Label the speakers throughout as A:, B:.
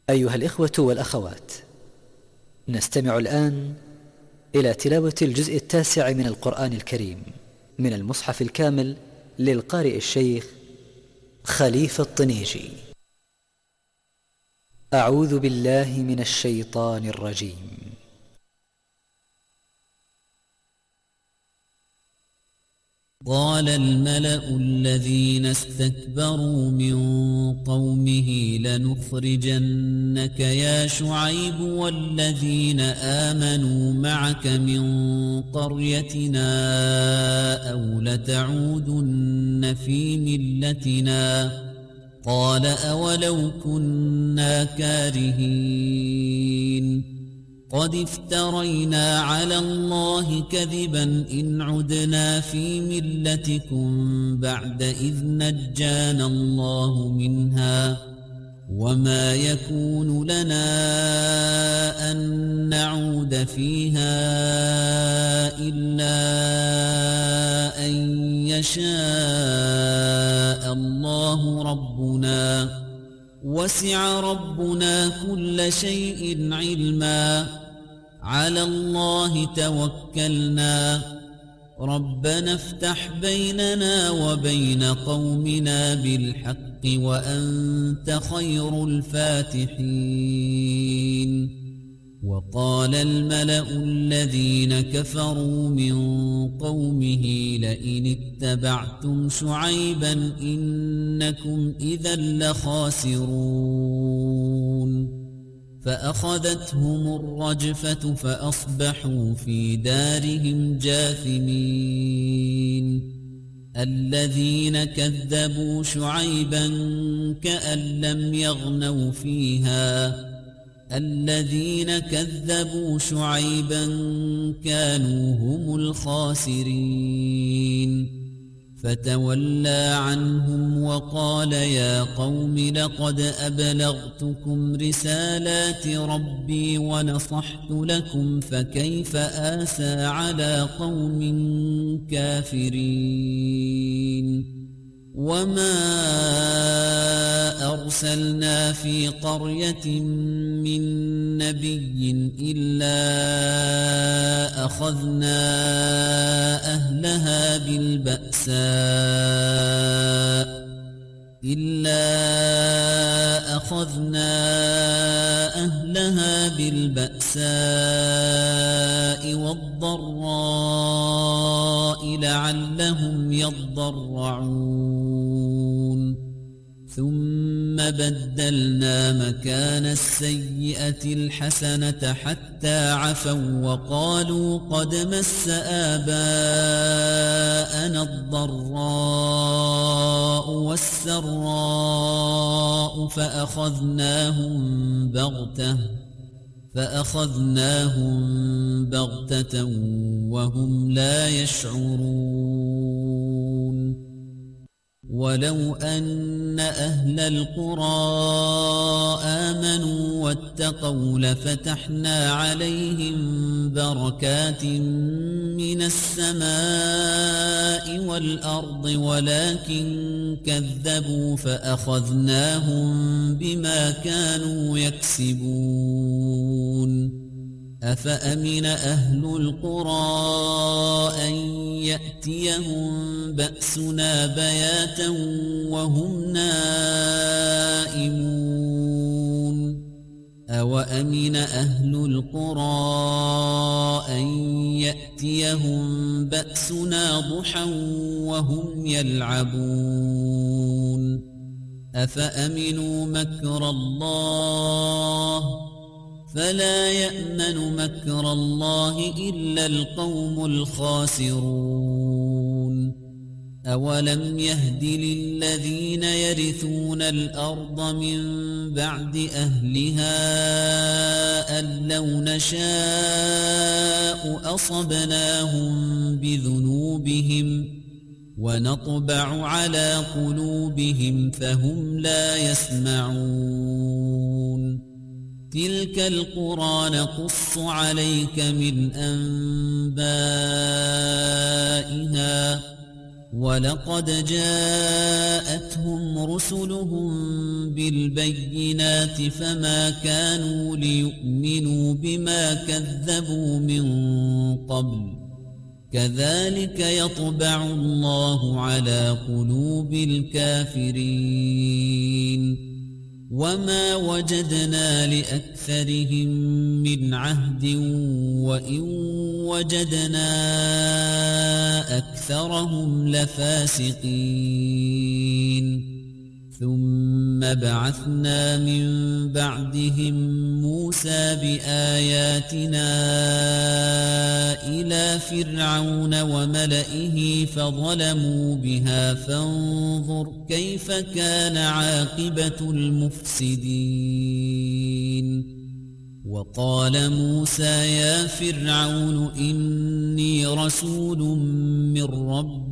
A: أيها الإخوة والأخوات، نستمع الآن إلى تلاوة الجزء 9 من القرآن الكريم من المصحف الكامل للقارئ الشيخ خليفة الطنيجي. أعوذ بالله من الشيطان الرجيم.
B: قال الملأ الذين استكبروا من قومه لنخرجنك يا شعيب والذين آمنوا معك من قريتنا أو لتعودن في ملتنا قال أولو كنا كارهين قد افترينا على الله كذبا إن عدنا في ملتكم بعد إذ نجانا الله منها وما يكون لنا أن نعود فيها إلا أن يشاء الله ربنا وسع ربنا كل شيء علما على الله توكلنا ربنا افتح بيننا وبين قومنا بالحق وأنت خير الفاتحين. وقال الملأ الذين كفروا من قومه لئن اتبعتم شعيبا إنكم إذا لخاسرون فأخذتهم الرجفة فأصبحوا في دارهم جاثمين. الذين كذبوا شعيبا كأن لم يغنوا فيها الذين كذبوا شعيبا كانوا هم الخاسرين فتولى عنهم وقال يا قوم لقد أبلغتكم رسالات ربي ونصحت لكم فكيف آسى على قوم كافرين وما أرسلنا في قرية من نبي إلا أخذنا أهلها بالبأساء والضراء لعلهم يضرعون ثم بدلنا مكان السيئة الحسنة حتى عفوا وقالوا قد مس آباءنا الضراء والسراء فأخذناهم بغتة وهم لا يشعرون. ولو أن أهل القرى آمنوا واتقوا لفتحنا عليهم بركات من السماء والأرض ولكن كذبوا فأخذناهم بما كانوا يكسبون. أفأمن أهل القرى أن يأتيهم بأسنا بياتا وهم نائمون أوأمن أهل القرى أن يأتيهم بأسنا ضحى وهم يلعبون أفأمنوا مكر الله فلا يأمن مكر الله إلا القوم الخاسرون. أولم يهد للذين يرثون الأرض من بعد أهلها أن لو نشاء أصبناهم بذنوبهم ونطبع على قلوبهم فهم لا يسمعون. تلك القرى نقص عليك من أنبائها ولقد جاءتهم رسلهم بالبينات فما كانوا ليؤمنوا بما كذبوا من قبل كذلك يطبع الله على قلوب الكافرين وما وجدنا لأكثرهم من عهد وإن وجدنا أكثرهم لفاسقين ثم بعثنا من بعدهم موسى بآياتنا إلى فرعون وملئه فظلموا بها فانظر كيف كان عاقبة المفسدين وقال موسى يا فرعون إني رسول من رب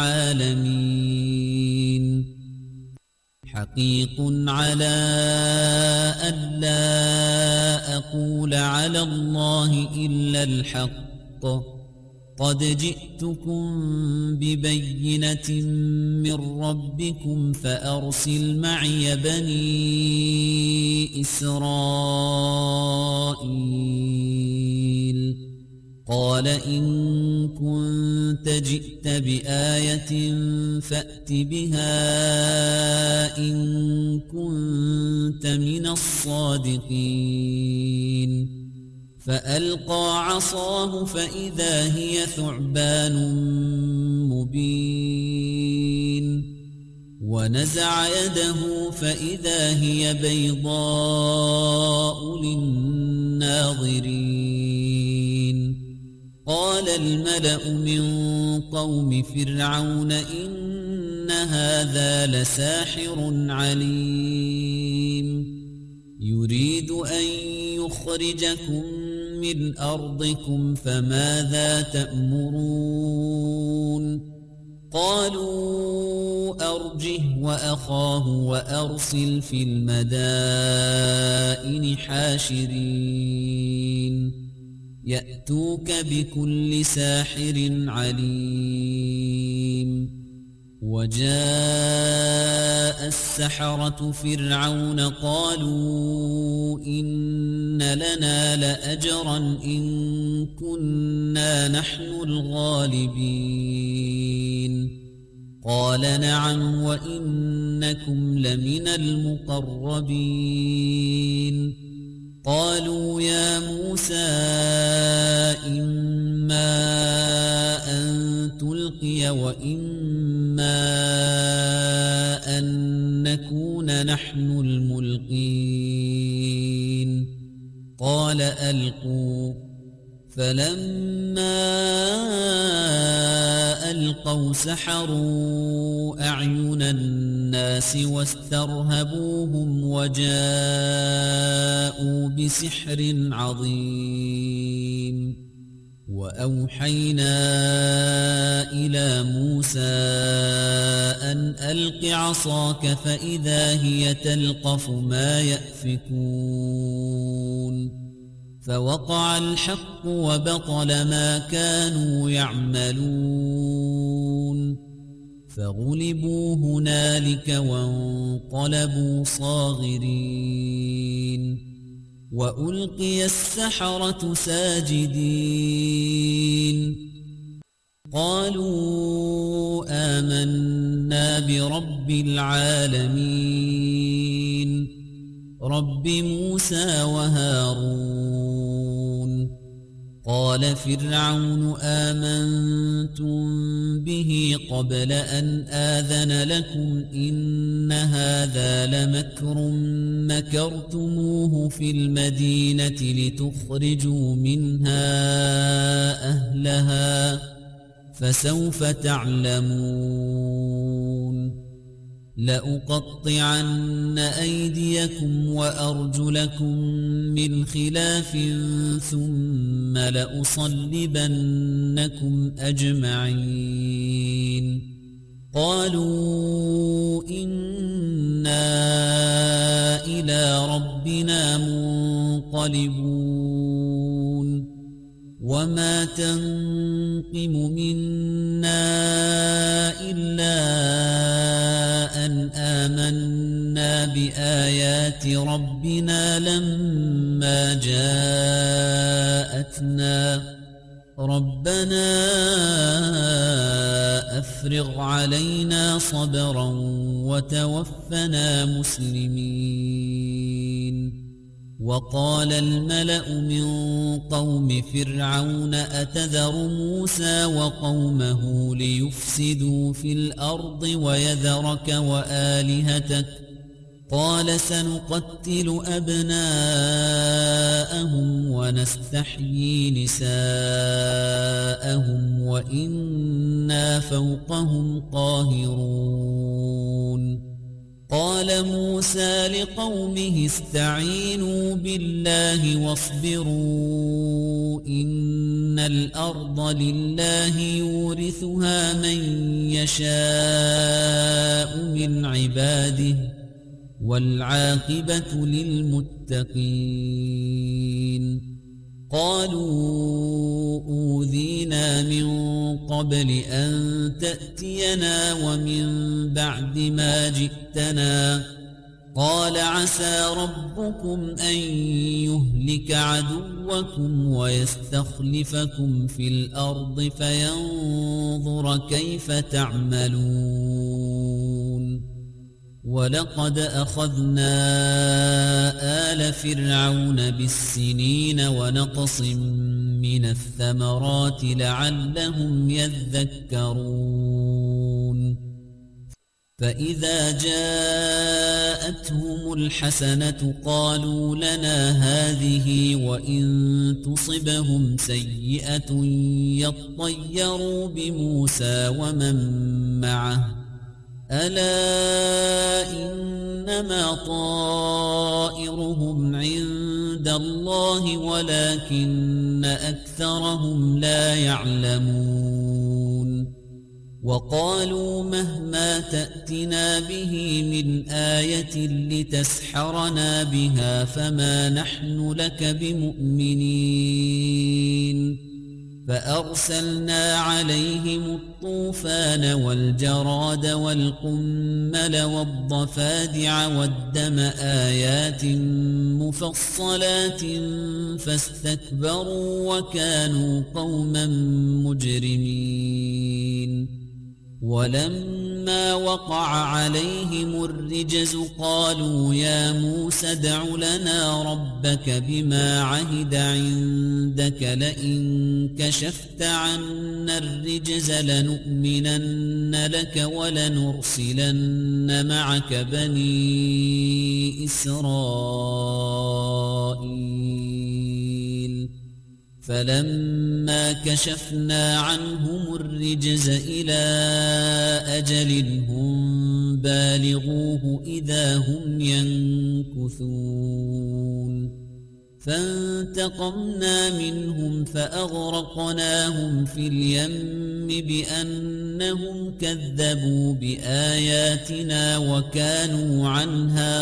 B: العالمين حقيق على ألا أقول على الله إلا الحق قد جئتكم ببينة من ربكم فأرسل معي بني إسرائيل قال إن كنت جئت بآية فأت بها إن كنت من الصادقين فألقى عصاه فإذا هي ثعبان مبين ونزع يده فإذا هي بيضاء للناظرين قال الملأ من قوم فرعون إن هذا لساحر عليم يريد أن يخرجكم من أرضكم فماذا تأمرون قالوا أرجه وأخاه وأرسل في المدائن حاشرين يأتوك بكل ساحر عليم وجاء السحرة فرعون قالوا إن لنا لأجرا إن كنا نحن الغالبين قال نعم وإنكم لمن المقربين قالوا يا موسى إما أن تلقي وإما أن نكون نحن الملقين قال ألقوا فلما ألقوا سحروا أعين الناس واسترهبوهم وجاءوا بسحر عظيم وأوحينا إلى موسى أن ألق عصاك فإذا هي تلقف ما يأفكون فوقع الحق وبطل ما كانوا يعملون فغلبوا هنالك وانقلبوا صاغرين وألقي السحرة ساجدين قالوا آمنا برب العالمين رب موسى وهارون قال فرعون آمنتم به قبل أن آذن لكم إن هذا لمكر مكرتموه في المدينة لتخرجوا منها أهلها فسوف تعلمون لأقطعن أيديكم وأرجلكم من خلاف ثم لأصلبنكم أجمعين قالوا إنا إلى ربنا منقلبون وما تنقم منا إلا أن آمنا بآيات ربنا لما جاءتنا ربنا أفرغ علينا صبرا وتوفنا مسلمين. وقال الملأ من قوم فرعون أتذر موسى وقومه ليفسدوا في الأرض ويذرك وآلهتك قال سنقتل أبناءهم ونستحيي نساءهم وإنا فوقهم قاهرون. قال موسى لقومه استعينوا بالله واصبروا إن الأرض لله يورثها من يشاء من عباده والعاقبة للمتقين. قالوا أوذينا من قبل أن تأتينا ومن بعد ما جئتنا قال عسى ربكم أن يهلك عدوكم ويستخلفكم في الأرض فينظر كيف تعملون. ولقد أخذنا آل فرعون بالسنين ونقص من الثمرات لعلهم يذكرون. فإذا جاءتهم الحسنة قالوا لنا هذه وإن تصبهم سيئة يطيروا بموسى ومن معه ألا إنما طائرهم عند الله ولكن أكثرهم لا يعلمون. وقالوا مهما تأتنا به من آية لتسحرنا بها فما نحن لك بمؤمنين. فأرسلنا عليهم الطوفان والجراد والقمل والضفادع والدم آيات مفصلات فاستكبروا وكانوا قوما مجرمين. ولما وقع عليهم الرجز قالوا يا موسى ادع لنا ربك بما عهد عندك لئن كشفت عنا الرجز لنؤمنن لك ولنرسلن معك بني إسرائيل. فلما كشفنا عنهم الرجز إلى أجل هم بالغوه إذا هم ينكثون. فانتقمنا منهم فأغرقناهم في اليم بأنهم كذبوا بآياتنا وكانوا عنها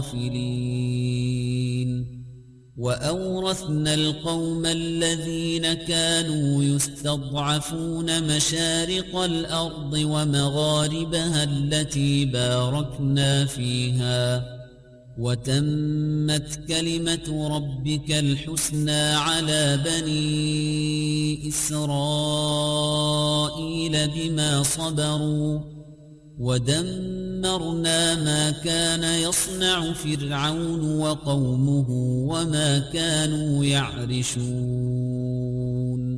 B: غافلين. وأورثنا القوم الذين كانوا يستضعفون مشارق الأرض ومغاربها التي باركنا فيها وتمت كلمة ربك الحسنى على بني إسرائيل بما صبروا ودمرنا ما كان يصنع فرعون وقومه وما كانوا يعرشون.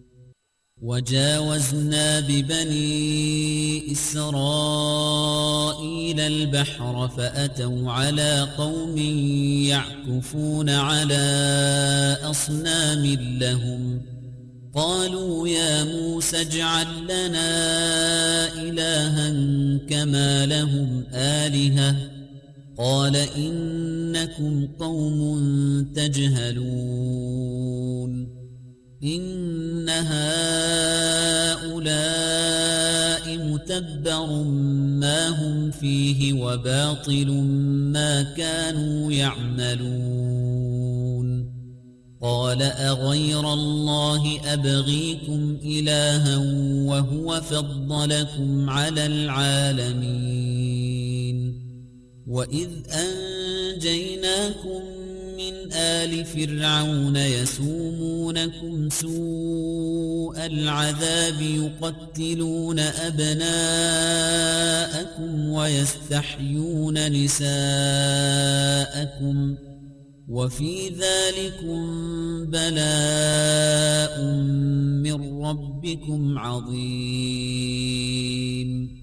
B: وجاوزنا ببني إسرائيل البحر فأتوا على قوم يعكفون على أصنام لهم قالوا يا موسى اجعل لنا إلها كما لهم آلهة قال إنكم قوم تجهلون. إن هؤلاء متبر ما هم فيه وباطل ما كانوا يعملون. قال أغير الله أبغيكم إلها وهو فضلكم على العالمين وإذ أنجيناكم من آل فرعون يسومونكم سوء العذاب يقتلون أبناءكم ويستحيون نساءكم وفي ذلكم بلاء من ربكم عظيم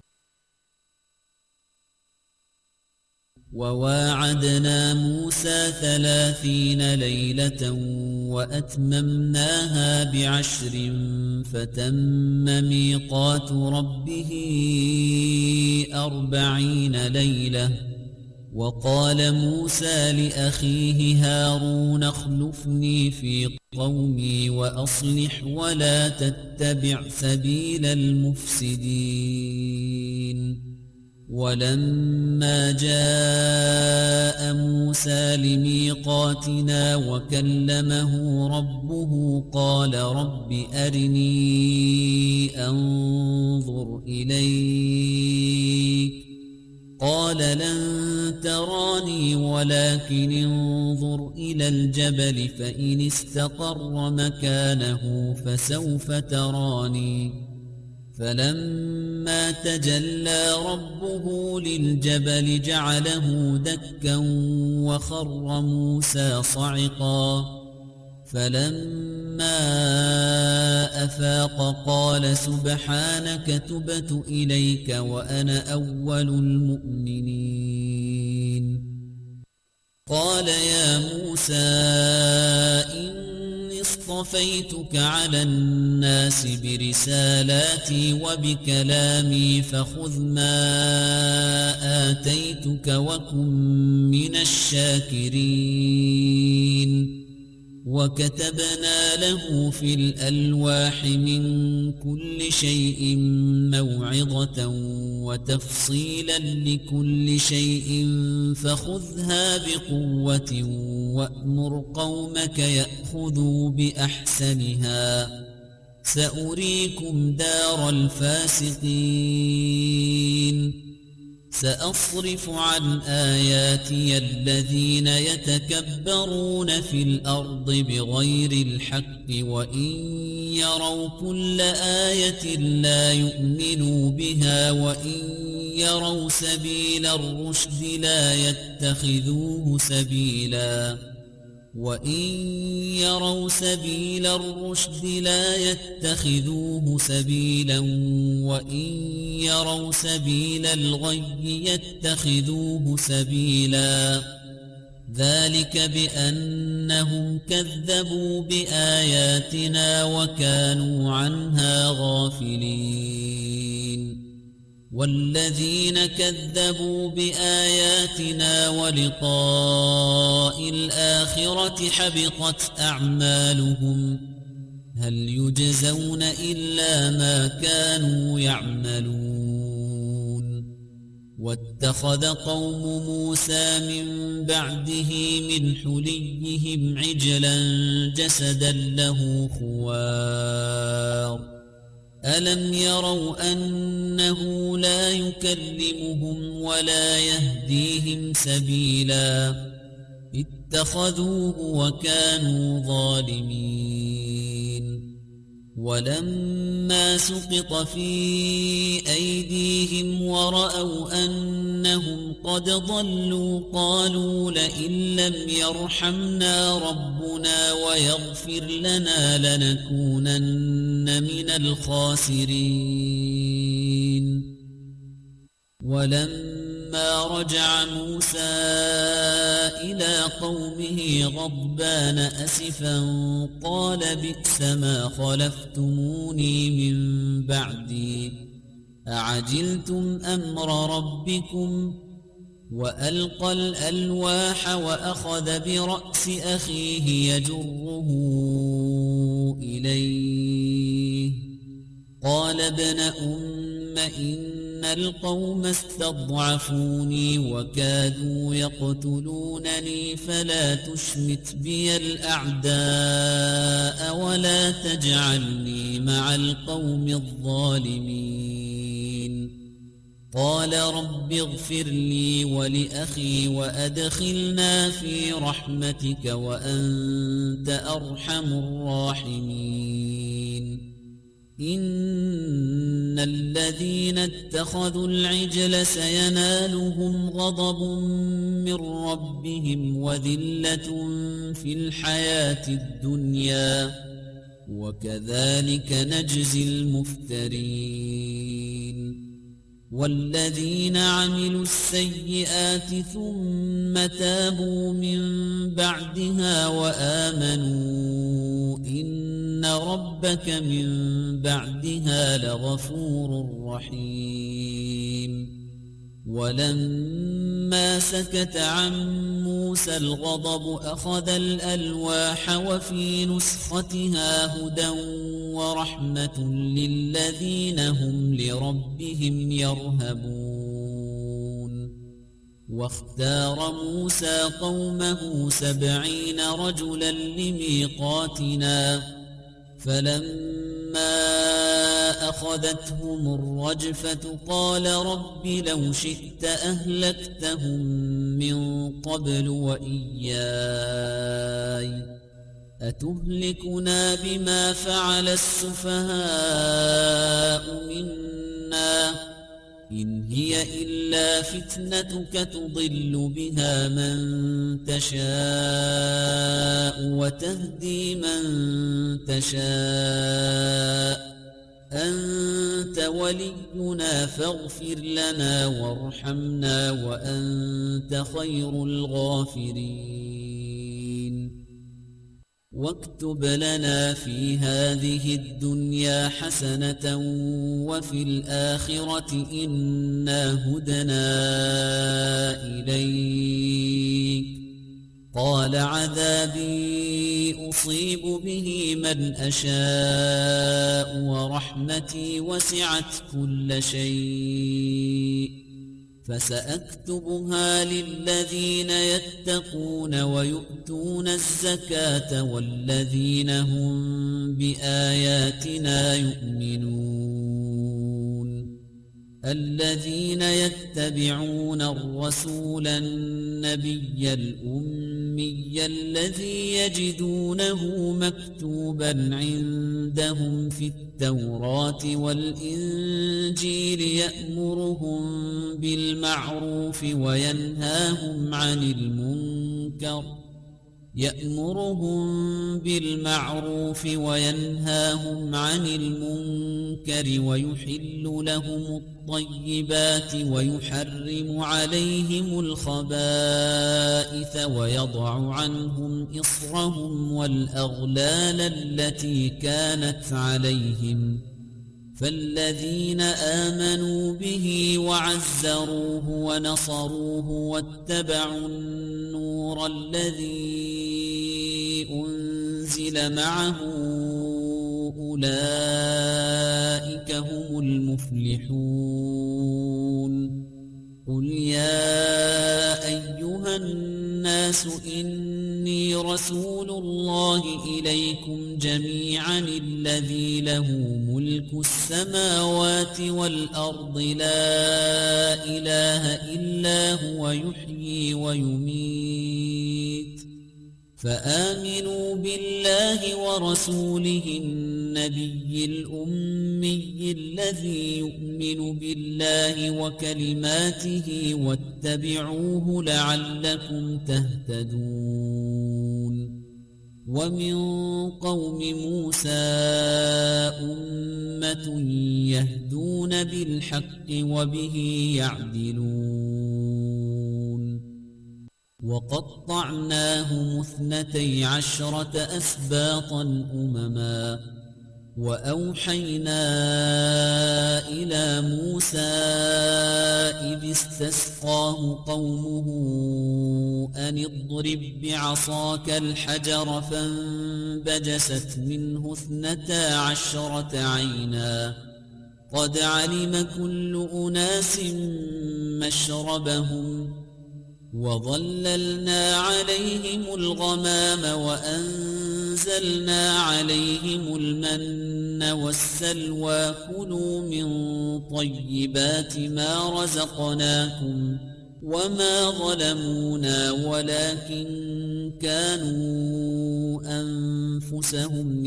B: وواعدنا موسى 30 ليلة وأتممناها ب10 فتم ميقات ربه 40 ليلة وقال موسى لأخيه هارون اخلفني في قومي وأصلح ولا تتبع سبيل المفسدين ولما جاء موسى لميقاتنا وكلمه ربه قال رب أرني أنظر إليك قال لن تراني ولكن انظر إلى الجبل فإن استقر مكانه فسوف تراني فلما تجلى ربه للجبل جعله دكا وخر موسى صعقا فلما أفاق قال سبحانك تبت إليك وأنا أول المؤمنين قال يا موسى إني اصطفيتك على الناس برسالاتي وبكلامي فخذ ما آتيتك وكن من الشاكرين وكتبنا له في الألواح من كل شيء موعظة وتفصيلا لكل شيء فخذها بقوة وأمر قومك يأخذوا بأحسنها سأريكم دار الفاسقين سأصرف عن آياتي الذين يتكبرون في الأرض بغير الحق وإن يروا كل آية لا يؤمنوا بها وإن يروا سبيل الرشد لا يتخذوه سبيلا وإن يروا سبيل الرشد لا يتخذوه سبيلا وإن يروا سبيل الغي يتخذوه سبيلا ذلك بأنهم كذبوا بآياتنا وكانوا عنها غافلين والذين كذبوا بآياتنا ولقاء الآخرة حبطت أعمالهم هل يجزون إلا ما كانوا يعملون واتخذ قوم موسى من بعده من حليهم عجلا جسدا له خوار ألم يروا أنه لا يكلمهم ولا يهديهم سبيلا اتخذوه وكانوا ظالمين ولما سقط في أيديهم ورأوا أنهم قد ضلوا قالوا لئن لم يرحمنا ربنا ويغفر لنا لنكونن من الخاسرين ولما رجع موسى إلى قومه غضبان أسفا قال بئس ما خلفتموني من بعدي أعجلتم أمر ربكم وألقى الألواح وأخذ برأس أخيه يجره إليه قال ابن أم إن القوم استضعفوني وكادوا يقتلونني فلا تشمت بي الأعداء ولا تجعلني مع القوم الظالمين. قال رب اغفر لي ولأخي وأدخلنا في رحمتك وأنت أرحم الراحمين. إن الذين اتخذوا العجل سينالهم غضب من ربهم وذلة في الحياة الدنيا وكذلك نجزي المفترين. والذين عملوا السيئات ثم تابوا من بعدها وآمنوا إن ربك من بعدها لغفور رحيم. ولما سكت عن موسى الغضب أخذ الألواح وفي نسختها هدى ورحمة للذين هم لربهم يرهبون. واختار موسى قومه 70 رجلا لميقاتنا فلما أخذتهم الرجفة قال رب لو شئت أهلكتهم من قبل وإياي أتهلكنا بما فعل السفهاء منا إن هي إلا فتنتك تضل بها من تشاء وتهدي من تشاء أنت ولينا فاغفر لنا وارحمنا وأنت خير الغافرين. واكتب لنا في هذه الدنيا حسنة وفي الآخرة إنا هدنا إليك. قال عذابي أصيب به من أشاء ورحمتي وسعت كل شيء فسأكتبها للذين يتقون ويؤتون الزكاة والذين هم بآياتنا يؤمنون. الذين يتبعون الرسول النبي الأمي الذي يجدونه مكتوبا عندهم في التوراة والإنجيل يأمرهم بالمعروف وينهاهم عن المنكر ويحل لهم الطيبات ويحرم عليهم الخبائث ويضع عنهم إصرهم والأغلال التي كانت عليهم. فالذين آمنوا به وعزروه ونصروه واتبعوا النور الذي أنزل معه أولئك هم المفلحون. قل يا أيها الناس إني رسول الله إليكم جميعا الذي له ملك السماوات والأرض لا إله إلا هو يحيي ويميت فآمنوا بالله ورسوله النبي الأمي الذي يؤمن بالله وكلماته واتبعوه لعلكم تهتدون. ومن قوم موسى أمة يهدون بالحق وبه يعدلون. وقطعناهم 12 أسباطا أمما وأوحينا إلى موسى إذ استسقاه قومه أن اضرب بعصاك الحجر فانبجست منه 12 عينا قد علم كل أناس مشربهم وظللنا عليهم الغمام وأنزلنا عليهم المن والسلوى كلوا من طيبات ما رزقناكم وما ظلمونا ولكن كانوا أنفسهم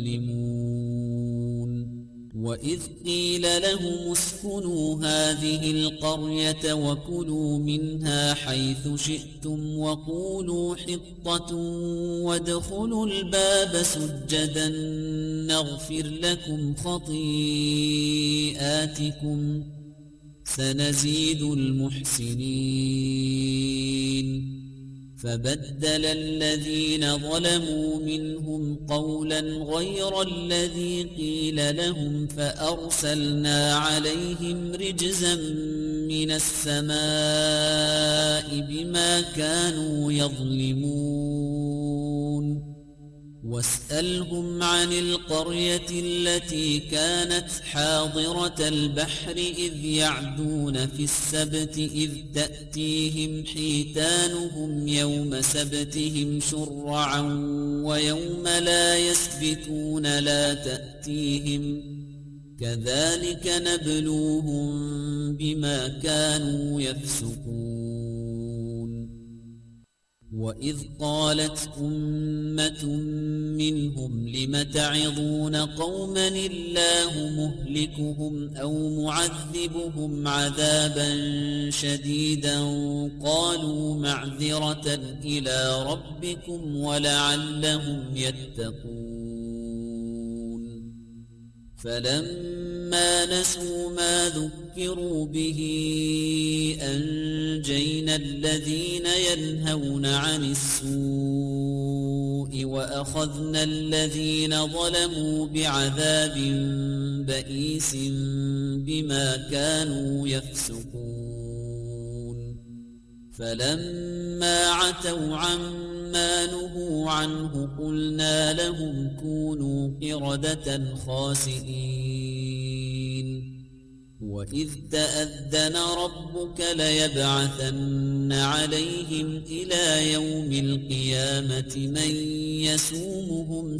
B: يظلمون وإذ قيل لهم اسكنوا هذه القرية وكلوا منها حيث شئتم وقولوا حطة وادخلوا الباب سجدا نغفر لكم خطيئاتكم سنزيد المحسنين فبدل الذين ظلموا منهم قولا غير الذي قيل لهم فأرسلنا عليهم رجزا من السماء بما كانوا يظلمون واسألهم عن القرية التي كانت حاضرة البحر إذ يعدون في السبت إذ تأتيهم حيتانهم يوم سبتهم شرعا ويوم لا يسبتون لا تأتيهم كذلك نبلوهم بما كانوا يفسقون وإذ قالت أمة منهم لم تعظون قوما الله مهلكهم أو معذبهم عذابا شديدا قالوا معذرة إلى ربكم ولعلهم يتقون فلما نسوا ما ذكروا به أنجينا الذين ينهون عن السوء وأخذنا الذين ظلموا بعذاب بئيس بما كانوا يفسقون فلما عتوا عما نهوا عنه قلنا لهم كونوا قردة خاسئين وإذ تأذن ربك ليبعثن عليهم إلى يوم القيامة من يسومهم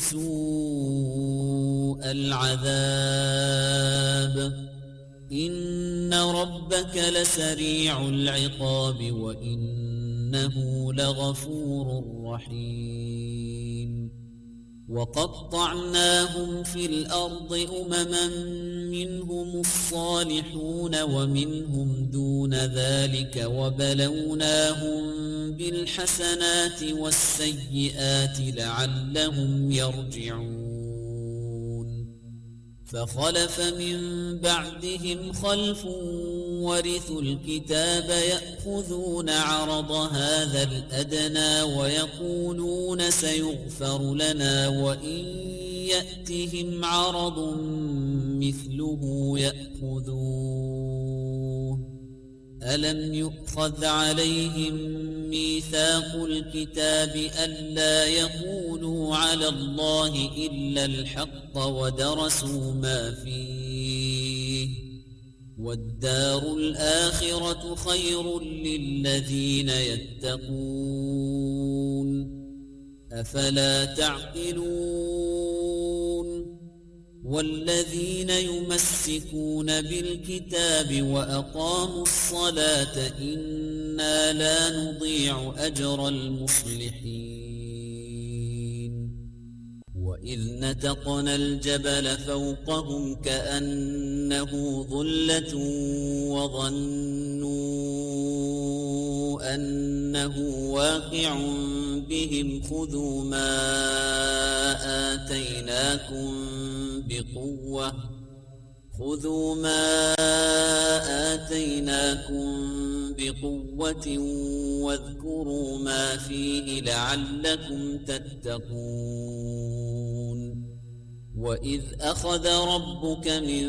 B: سوء العذاب إن ربك لسريع العقاب وإنه لغفور رحيم وقطعناهم في الأرض أمما منهم الصالحون ومنهم دون ذلك وبلوناهم بالحسنات والسيئات لعلهم يرجعون فخلف من بعدهم خلف ورثوا الكتاب يأخذون عرض هذا الأدنى ويقولون سيغفر لنا وإن يأتهم عرض مثله يأخذوه ألم يؤخذ عليهم ميثاق الكتاب ألا يقولوا على الله إلا الحق ودرسوا ما فيه والدار الآخرة خير للذين يتقون أفلا تعقلون والذين يمسكون بالكتاب وأقاموا الصلاة إنا لا نضيع أجر المصلحين وإذ نتقنا الجبل فوقهم كأنه ظلة وظنوا أنه واقع بهم خذوا ما آتيناكم بقوة واذكروا ما فيه لعلكم تتقون وإذ أخذ ربك من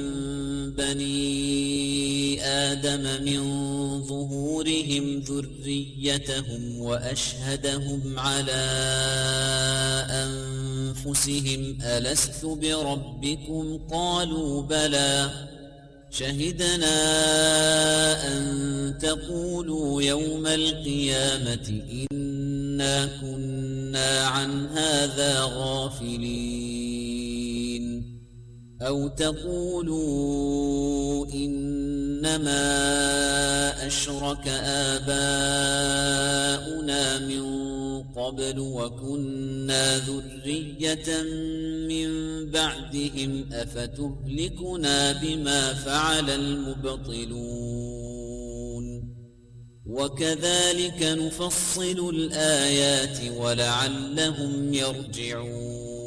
B: بني آدم من ظهورهم ذريتهم وأشهدهم على أنفسهم ألست بربكم قالوا بلى شهدنا أن تقولوا يوم القيامة إنا كنا عن هذا غافلين أو تقولوا إنما أشرك آباؤنا من قبل وكنا ذرية من بعدهم أفتهلكنا بما فعل المبطلون وكذلك نفصل الآيات ولعلهم يرجعون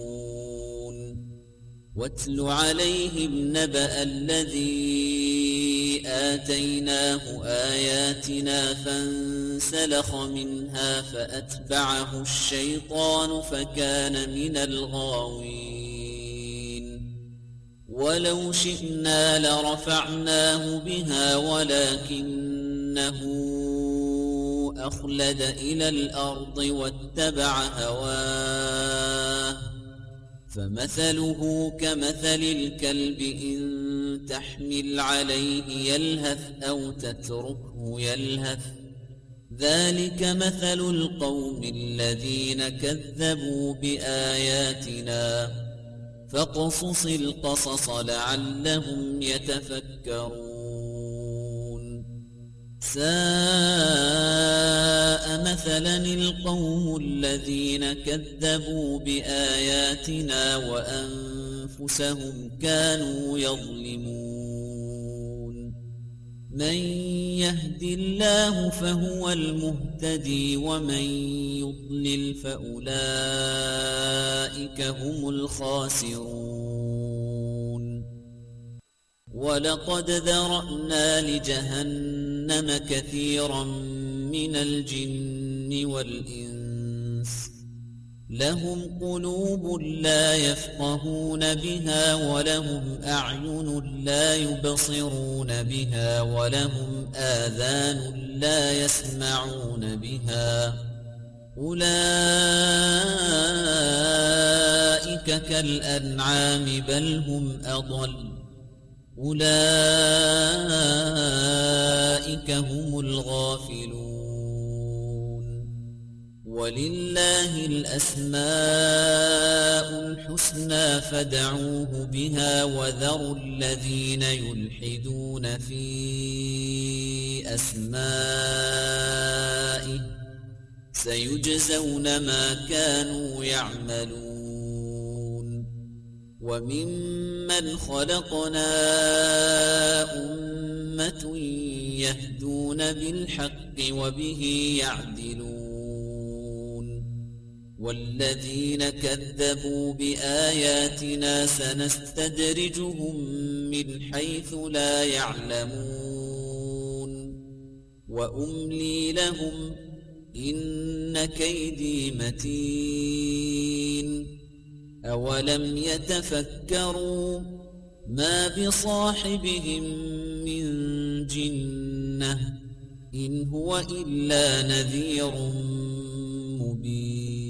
B: واتل عليهم نبأ الذي آتيناه آياتنا فانسلخ منها فأتبعه الشيطان فكان من الغاوين ولو شئنا لرفعناه بها ولكنه أخلد إلى الأرض واتبع هواه فمثله كمثل الكلب إن تحمل عليه يلهث أو تتركه يلهث ذلك مثل القوم الذين كذبوا بآياتنا فاقصص القصص لعلهم يتفكرون ساء مثلا القوم الذين كذبوا بآياتنا وأنفسهم كانوا يظلمون من يهد الله فهو المهتدي ومن يضلل فأولئك هم الخاسرون ولقد ذرأنا لجهنم كثيرا من الجن والإنس لهم قلوب لا يفقهون بها ولهم أعين لا يبصرون بها ولهم آذان لا يسمعون بها أولئك كالأنعام بل هم أضل أولئك هم الغافلون ولله الأسماء الحسنى فادعوه بها وذروا الذين يلحدون في أسمائه سيجزون ما كانوا يعملون وممن خلقنا أمة يهدون بالحق وبه يعدلون والذين كذبوا بآياتنا سنستدرجهم من حيث لا يعلمون وأملي لهم إن كيدي متين أولم يتفكروا ما بصاحبهم من جنة إن هو إلا نذير مبين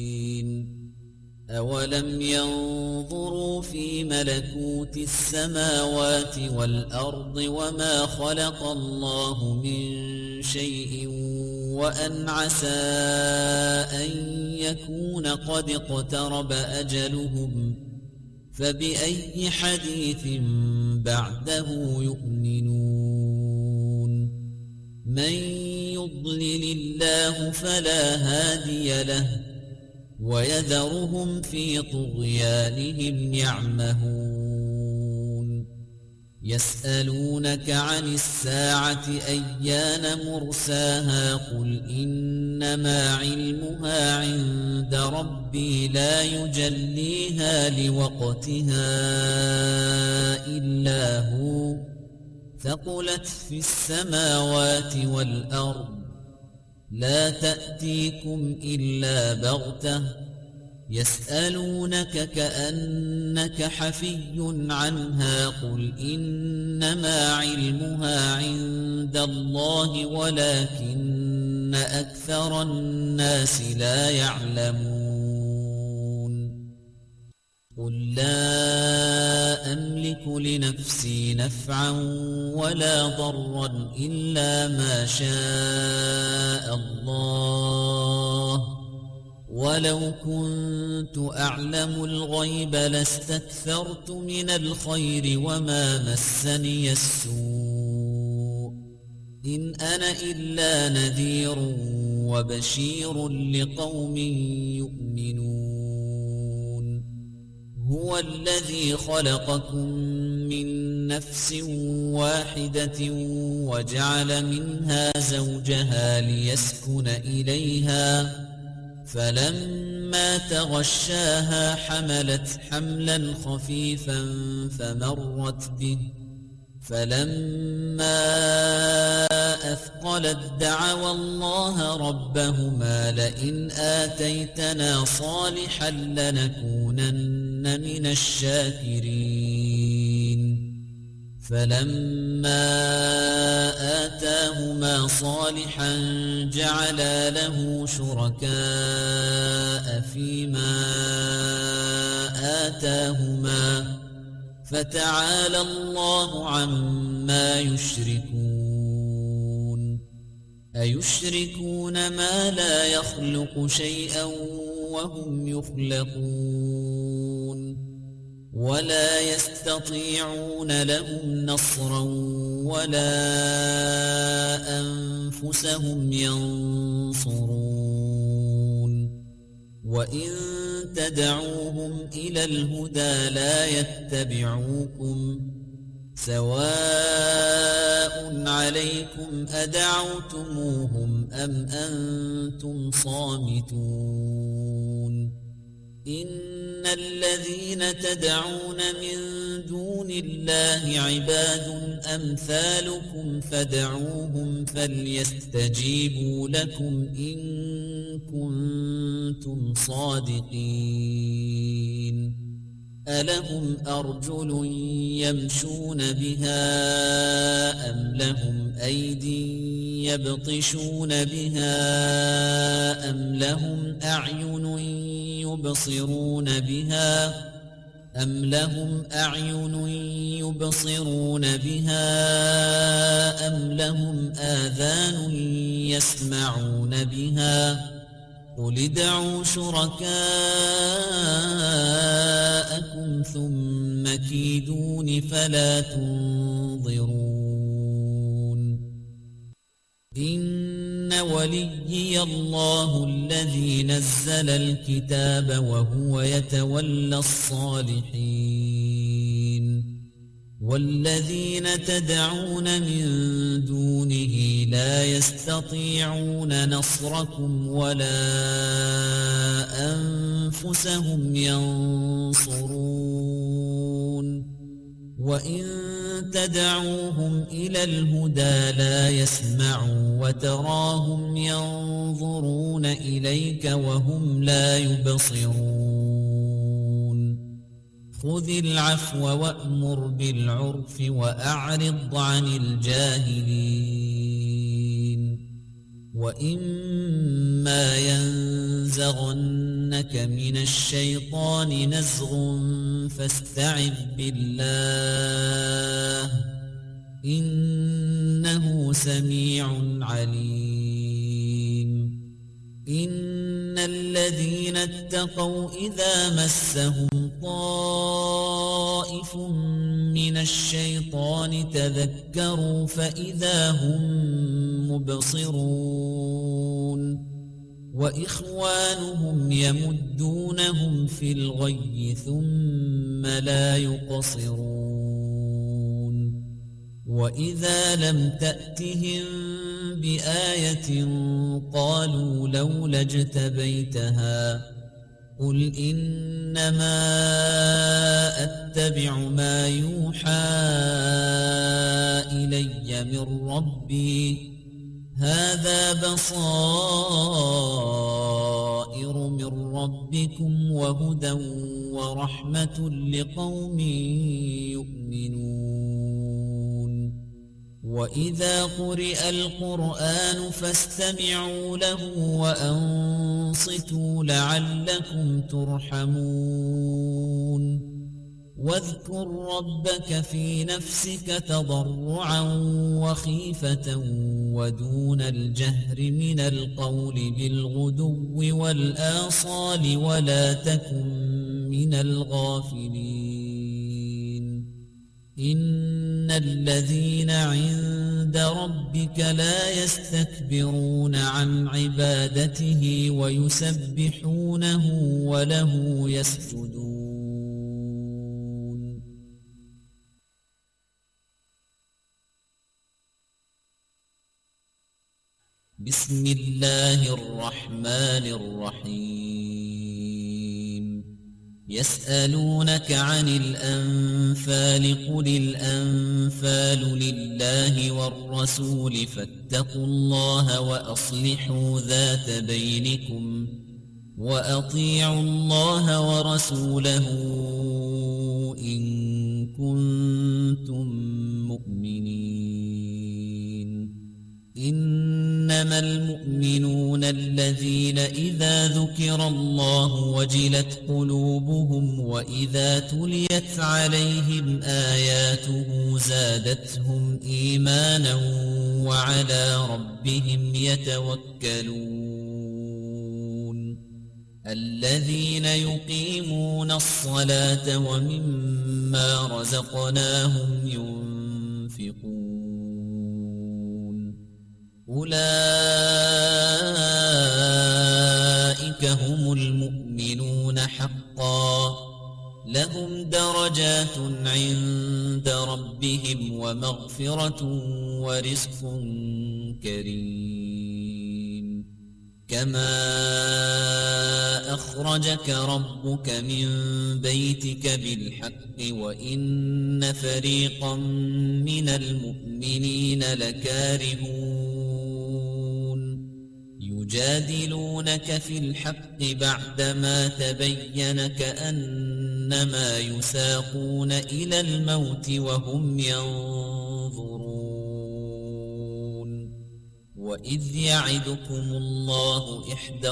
B: أولم ينظروا في ملكوت السماوات والأرض وما خلق الله من شيء وأن عسى أن يكون قد اقترب أجلهم فبأي حديث بعده يؤمنون من يضلل الله فلا هادي له ويذرهم في طغيانهم يعمهون يسألونك عن الساعة أيان مرساها قل إنما علمها عند ربي لا يجليها لوقتها إلا هو ثقلت في السماوات والأرض لا تأتيكم إلا بغتة يسألونك كأنك حفي عنها قل إنما علمها عند الله ولكن أكثر الناس لا يعلمون قل لا أملك لنفسي نفعا ولا ضرا إلا ما شاء الله، ولو كنت أعلم الغيب لاستكثرت من الخير وما مسني السوء، إن أنا إلا نذير وبشير لقوم يؤمنون. هو الذي خلقكم من نفس واحدة وجعل منها زوجها ليسكن إليها، فلما تغشاها حملت حملا خفيفا فمرت به، فلما أثقلت دعوا الله ربهما لئن آتيتنا صالحا لنكونن من الشاكرين، فلما آتاهما صالحا جعلا له شركاء فيما آتاهما، فتعالى الله عما يشركون. أيشركون ما لا يخلق شيئا وهم يخلقون، ولا يستطيعون لهم نصرا ولا أنفسهم ينصرون. وإن تدعوهم إلى الهدى لا يتبعوكم، سواء عليكم أدعوتموهم أم أنتم صامتون. إن الذين تدعون من دون الله عباد أمثالكم فادعوهم فليستجيبوا لكم إن كنتم صادقين. ألهم أرجل يمشون بها أم لهم أيدي يبطشون بها أم لهم أعين يبصرون بها أم لهم آذان يسمعون بها، قل ادعوا شركاءكم ثم كيدون فلا تنظرون. إن وليي الله الذي نزل الكتاب وهو يتولى الصالحين، والذين تدعون من دونه لا يستطيعون نصركم ولا أنفسهم ينصرون. وإن تدعوهم إلى الهدى لا يسمعوا وتراهم ينظرون إليك وهم لا يبصرون. خذ العفو وأمر بالعرف وأعرض عن الجاهلين. وإما ينزغنك من الشيطان نزغ فاستعذ بالله إنه سميع عليم. إن الذين اتقوا إذا مسهم طائف من الشيطان تذكروا فإذا هم مبصرون، وإخوانهم يمدونهم في الغي ثم لا يقصرون. وإذا لم تأتهم بآية قالوا لولا اجتبيتها، قل إنما أتبع ما يوحى إلي من ربي، هذا بصائر من ربكم وهدى ورحمة لقوم يؤمنون. وإذا قرئ القرآن فاستمعوا له وأنصتوا لعلكم ترحمون واذكر ربك في نفسك تضرعا وخيفة ودون الجهر من القول بالغدو والآصال ولا تكن من الغافلين إن الذين عند ربك لا يستكبرون عن عبادته ويسبحونه وله يسجدون. بسم الله الرحمن الرحيم يسألونك عن الأنفال قل الأنفال لله والرسول فاتقوا الله وأصلحوا ذات بينكم وأطيعوا الله ورسوله إن كنتم مؤمنين. إنما المؤمنون الذين إذا ذكر الله وجلت قلوبهم وإذا تليت عليهم آياته زادتهم إيمانا وعلى ربهم يتوكلون. الذين يقيمون الصلاة ومما رزقناهم ينفقون أولئك هم المؤمنون حقا لهم درجات عند ربهم ومغفرة ورزق كريم. كما أخرجك ربك من بيتك بالحق وإن فريقا من المؤمنين لكارهون يجادلونك في الحق بعدما تبين كأنما يساقون إلى الموت وهم ينظرون. وإذ يعدكم الله إحدى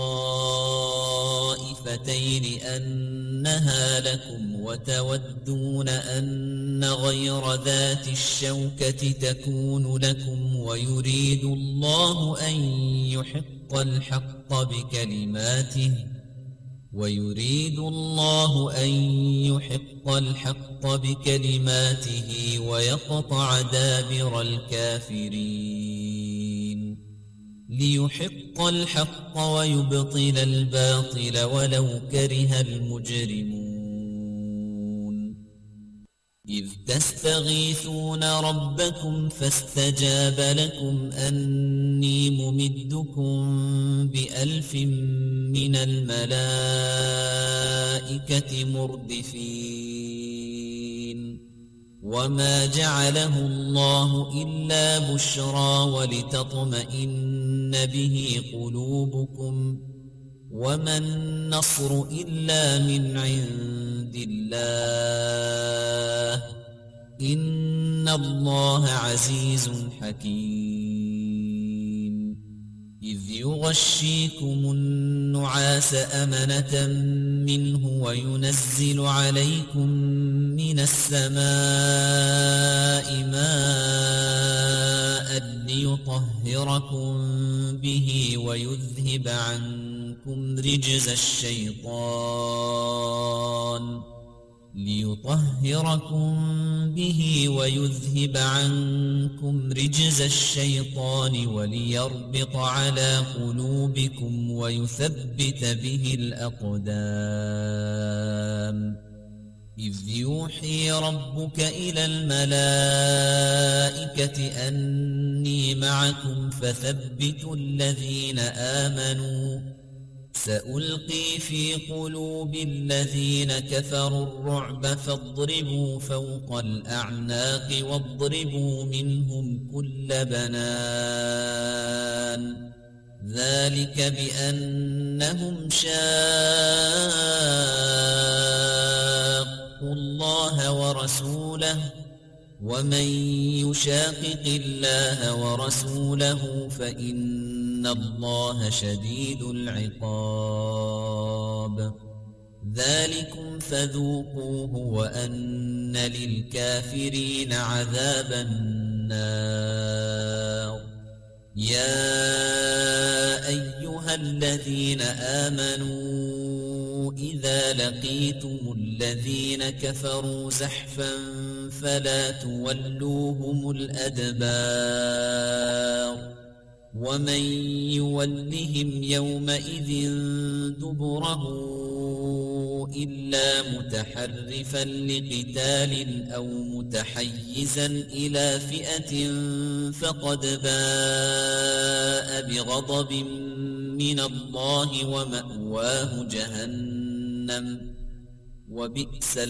B: الطائفتين أنها لكم وتودون أن غير ذات الشوكة تكون لكم ويريد الله أن يحق الحق بكلماته ويقطع دابر الكافرين ليحق الحق ويبطل الباطل ولو كره المجرمون. إذ تستغيثون ربكم فاستجاب لكم أني ممدكم ب1000 من الملائكة مردفين. وما جعله الله إلا بشرى ولتطمئن به قلوبكم وما النصر إلا من عند الله إن الله عزيز حكيم. إذ يغشيكم النعاس أمنة منه وينزل عليكم من السماء ماء ليطهركم به ويذهب عنكم رجز الشيطان وليربط على قلوبكم ويثبت به الأقدام. إذ يوحي ربك إلى الملائكة أني معكم فثبتوا الذين آمنوا سألقي في قلوب الذين كفروا الرعب فاضربوا فوق الأعناق واضربوا منهم كل بنان ذلك بأنهم شاقوا الله ورسوله ومن يشاقق الله ورسوله فإن الله شديد العقاب ذلكم فذوقوه وأن للكافرين عذاب النار يا أيها الذين آمنوا إذا لقيتم الذين كفروا زحفا فلا تولوهم الأدبار ومن يولهم يومئذ دبره إلا متحرفا لقتال أو متحيزا إلى فئة فقد باء بغضب من الله ومأواه جهنم وبئس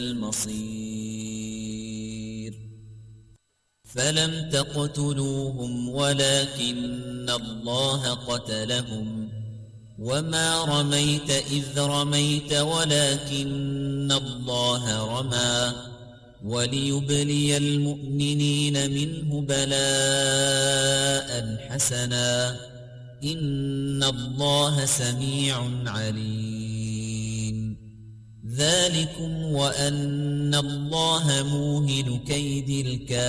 B: المصير فلم تقتلوهم ولكن الله قتلهم وما رميت إذ رميت ولكن الله رمى وليبلي المؤمنين منه بلاء حسنا إن الله سميع عليم ذلكم وأن الله موهن كيد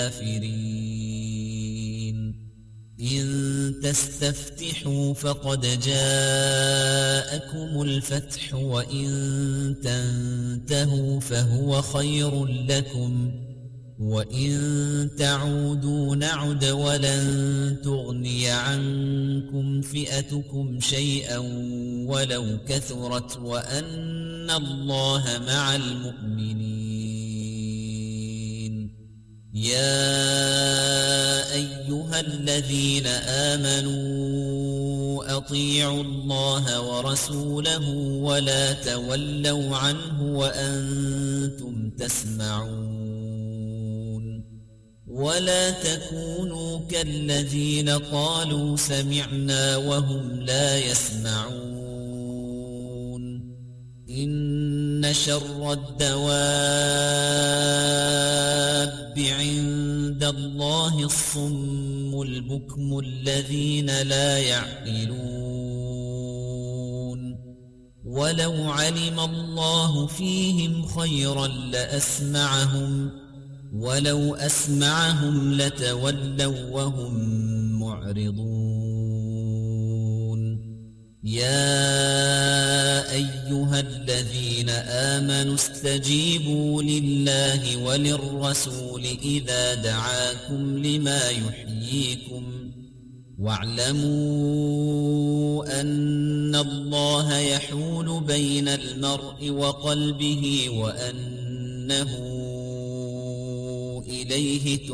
B: الكافرين إن تستفتحوا فقد جاءكم الفتح وإن تنتهوا فهو خير لكم وإن تعودوا نعد ولن تغني عنكم فئتكم شيئا ولو كثرت وأن الله مع المؤمنين يا أيها الذين آمنوا أطيعوا الله ورسوله ولا تولوا عنه وأنتم تسمعون ولا تكونوا كالذين قالوا سمعنا وهم لا يسمعون إن شر الدواب عند الله الصم البكم الذين لا يعقلون ولو علم الله فيهم خيرا لأسمعهم ولو أسمعهم لتولوا وهم معرضون يا أيها الذين آمنوا استجيبوا لله وللرسول إذا دعاكم لما يحييكم واعلموا أن الله يحول بين المرء وقلبه وأنه إليه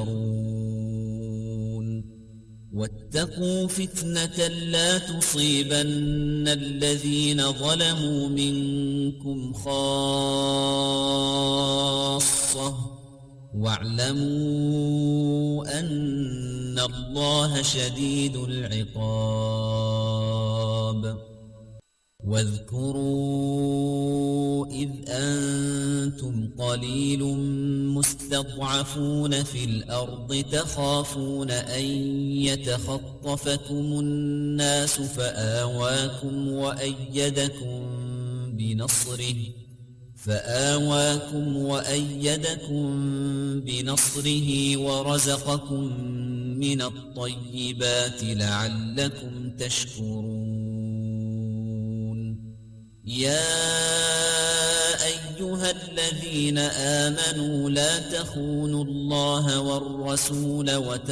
B: تحشرون واتقوا فتنة لا تصيبن الذين ظلموا منكم خاصة واعلموا أن الله شديد العقاب واذكروا إذ أنتم قليل مستضعفون في الأرض تخافون أن يتخطفكم الناس فآواكم وأيدكم بنصره ورزقكم من الطيبات لعلكم تشكرون يا أيها الذين آمنوا لا تخونوا الله والرسول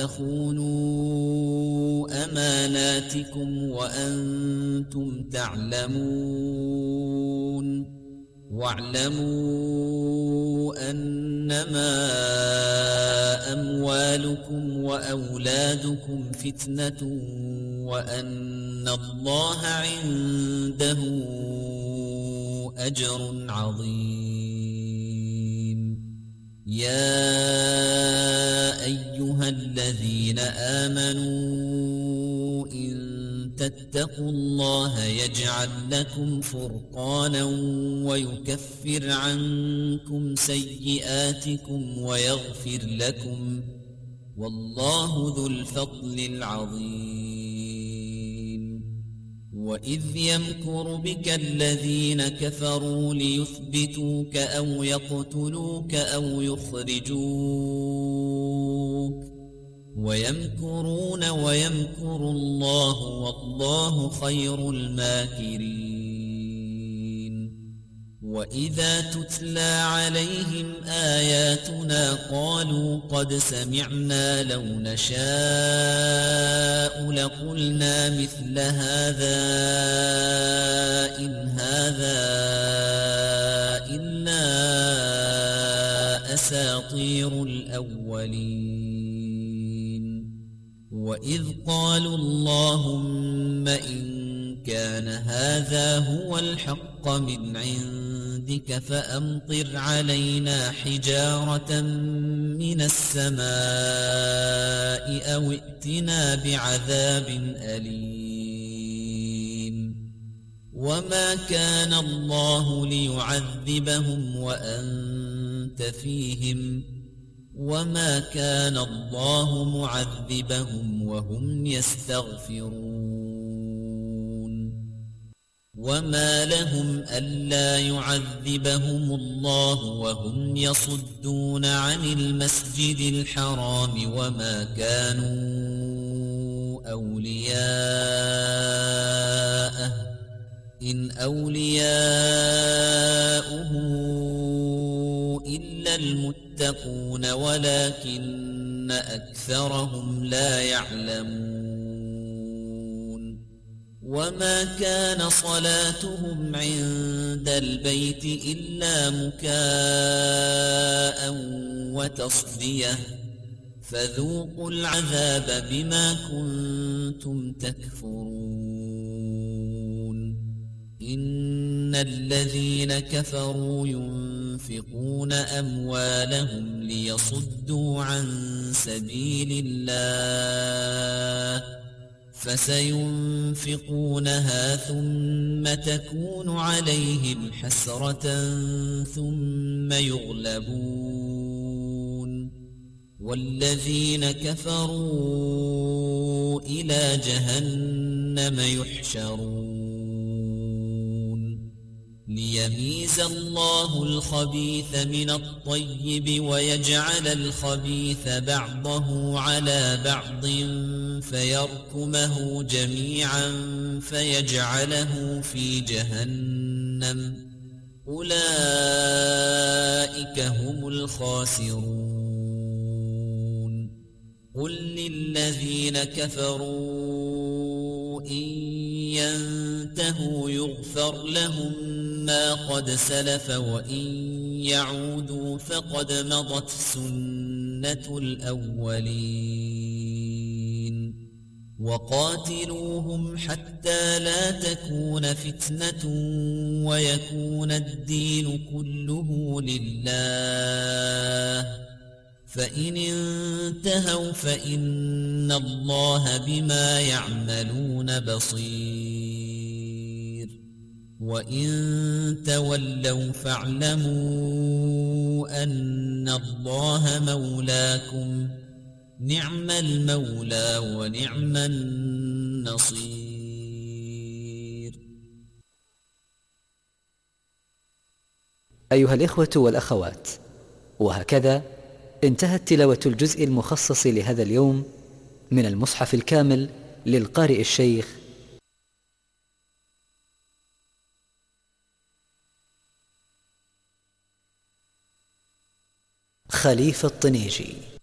B: وتخونوا أماناتكم وأنتم تعلمون واعلموا أنما أموالكم وأولادكم فتنة وأن الله عنده أجر عظيم يا أيها الذين آمنوا إن تتقوا الله يجعل لكم فرقانا ويكفر عنكم سيئاتكم ويغفر لكم، والله ذو الفضل العظيم. وإذ يمكر بك الذين كفروا ليثبتوك أو يقتلوك أو يخرجوك، ويمكرون ويمكر الله والله خير الماكرين. وإذا تتلى عليهم آياتنا قالوا قد سمعنا لو نشاء لقلنا مثل هذا إن هذا إلا أساطير الأولين. وإذ قالوا اللهم إن كان هذا هو الحق من عندك فأمطر علينا حجارة من السماء أو ائتنا بعذاب أليم. وما كان الله ليعذبهم وأنت فيهم، وما كان الله معذبهم وهم يستغفرون. وما لهم ألا يعذبهم الله وهم يصدون عن المسجد الحرام وما كانوا أولياءه إن أولياؤه إلا المتقون ولكن أكثرهم لا يعلمون. وما كان صلاتهم عند البيت إلا مكاء وتصدية، فذوقوا العذاب بما كنتم تكفرون. إن الذين كفروا ينفقون أموالهم ليصدوا عن سبيل الله فسينفقونها ثم تكون عليهم حسرة ثم يغلبون، والذين كفروا إلى جهنم يحشرون، ليميز الله الخبيث من الطيب ويجعل الخبيث بعضه على بعض فيركمه جميعا فيجعله في جهنم، أولئك هم الخاسرون. قل للذين كفروا إن ينتهوا يغفر لهم ما قد سلف وإن يعودوا فقد مضت سنة الأولين. وقاتلوهم حتى لا تكون فتنة ويكون الدين كله لله، فإن انتهوا فإن الله بما يعملون بصير، وإن تولوا فاعلموا أن الله مولاكم، نعم المولى ونعم النصير.
A: أيها الإخوة والأخوات، وهكذا انتهت تلاوة الجزء المخصص لهذا اليوم من المصحف الكامل للقارئ الشيخ خليفة الطنيجي.